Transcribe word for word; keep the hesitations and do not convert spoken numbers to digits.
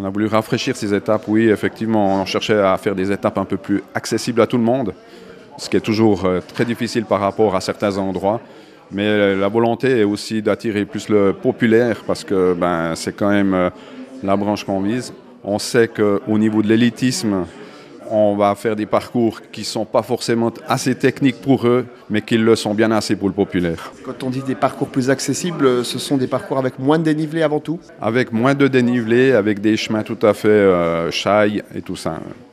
On a voulu rafraîchir ces étapes, oui, effectivement. On cherchait à faire des étapes un peu plus accessibles à tout le monde, ce qui est toujours euh, très difficile par rapport à certains endroits. Mais euh, la volonté est aussi d'attirer plus le populaire parce que ben, c'est quand même euh, la branche qu'on vise. On sait qu'au niveau de l'élitisme, on va faire des parcours qui ne sont pas forcément assez techniques pour eux, mais qui le sont bien assez pour le populaire. Quand on dit des parcours plus accessibles, ce sont des parcours avec moins de dénivelé avant tout? Avec moins de dénivelé, avec des chemins tout à fait euh, chailles et tout ça.